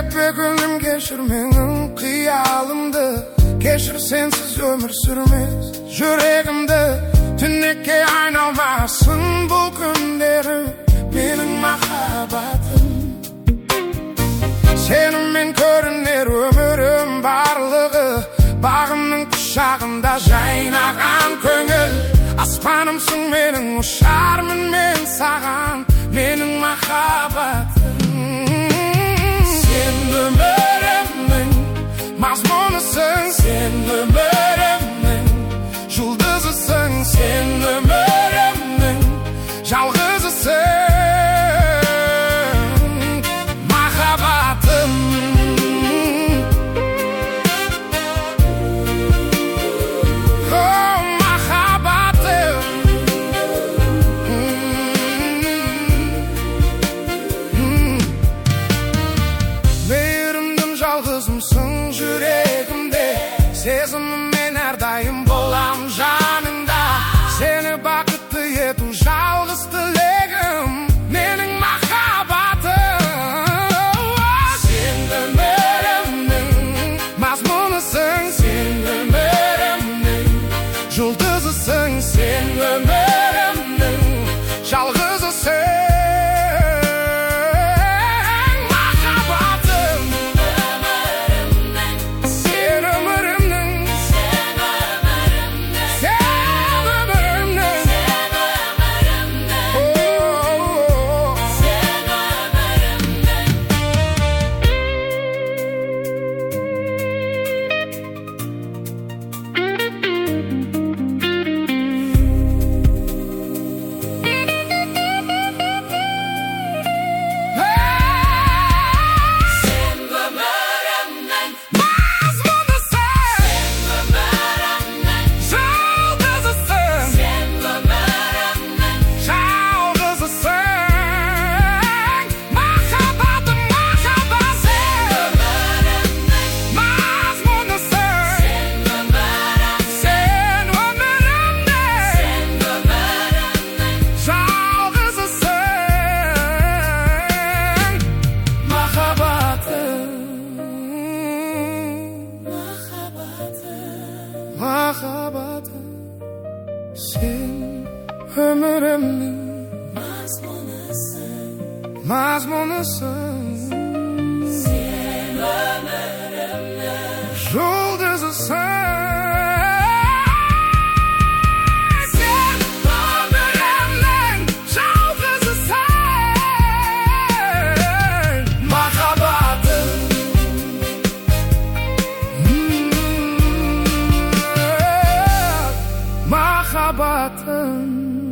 Epe gülüm geçir menin kıyalımdı. Geçir sensiz ömür sürmez yüreğimde. Tünnekке ayналmasın bu günlerim menin mahabatım. Seninmen görünür ömürüm barlığı. Bağımның kuşağında жайнаған көңіл. Аспанымсың менің, ұшармын мен саған, менің махаббатым. Сен өмірімнің мазмұнысың, сен өмірімнің жұлдызысың, сен өмірімнің жалғызысың. Жалғызымсың жүрегімде, сезіміммен әрдайым болам жаныңда. Сені бақытты ету жалғыз тілегім, менің махаббатым. Сен өмірімнің мазмұнысың, сен өмірімнің жұлдызысың, сен өмірімнің жалғызысың. Махаббатым, сен өмірімнің мазмұнысың, сен өмірімнің жұлдызысың. Махаббатым.